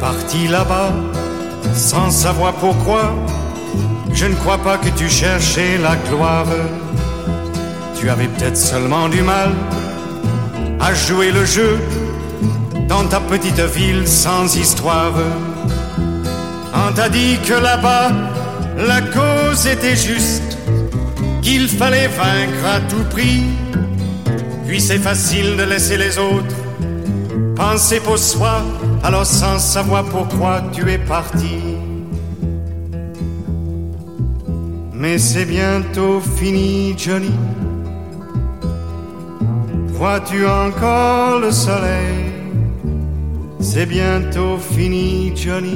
parti là-bas, sans savoir pourquoi. Je ne crois pas que tu cherchais la gloire. Tu avais peut-être seulement du mal à jouer le jeu dans ta petite ville sans histoire. On t'a dit que là-bas, la cause était juste, qu'il fallait vaincre à tout prix. Puis c'est facile de laisser les autres penser pour soi, alors sans savoir pourquoi tu es parti. Mais c'est bientôt fini, Johnny. Vois-tu encore le soleil? C'est bientôt fini, Johnny.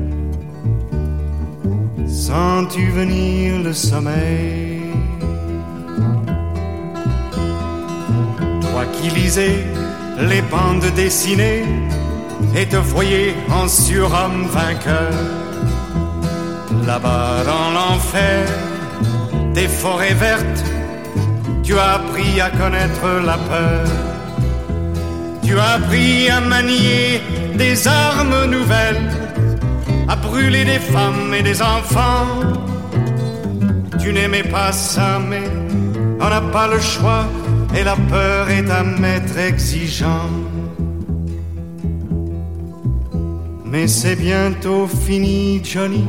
Sens-tu venir le sommeil? Toi qui lisais les bandes dessinées et te voyais en surhomme vainqueur, là-bas dans l'enfer des forêts vertes, tu as appris à connaître la peur. Tu as appris à manier des armes nouvelles, à brûler des femmes et des enfants. Tu n'aimais pas ça, mais on n'a pas le choix, et la peur est un maître exigeant. Mais c'est bientôt fini, Johnny.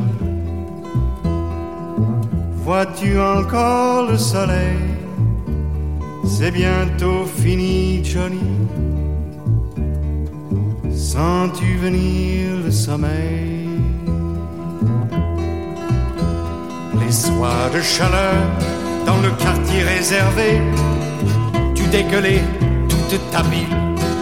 Vois-tu encore le soleil? C'est bientôt fini, Johnny. Sens-tu venir le sommeil? Les soirs de chaleur dans le quartier réservé, tu dégueulais toute ta ville.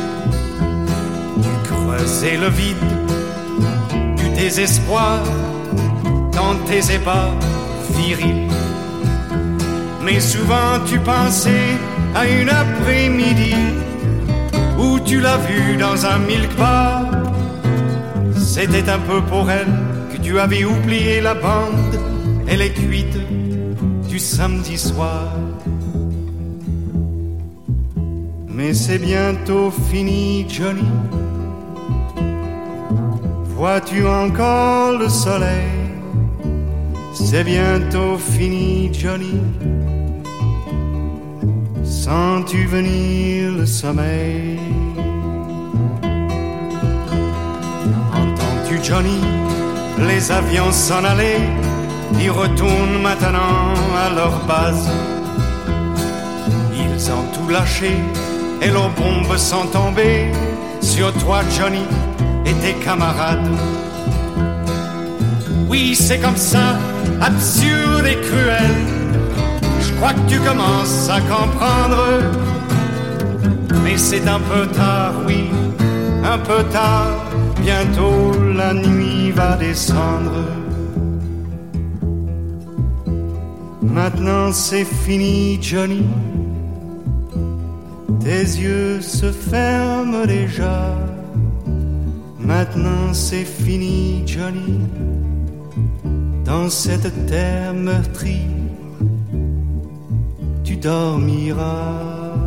Tu creusais le vide du désespoir dans tes ébats virils. Mais souvent tu pensais à une après-midi où tu l'as vue dans un milk bar. C'était un peu pour elle que tu avais oublié la bande et les cuites du samedi soir. Mais c'est bientôt fini, Johnny. Vois-tu encore le soleil? C'est bientôt fini, Johnny. Sens-tu venir le sommeil? Entends-tu, Johnny, les avions s'en aller? Ils retournent maintenant à leur base. Ils ont tout lâché et leurs bombes sont tombées sur toi, Johnny, et tes camarades. Oui, c'est comme ça, absurde et cruel. Je crois que tu commences à comprendre. Mais c'est un peu tard, oui, un peu tard. Bientôt la nuit va descendre. Maintenant c'est fini, Johnny. Tes yeux se ferment déjà. Maintenant c'est fini, Johnny. Dans cette terre meurtrie, tu dormiras.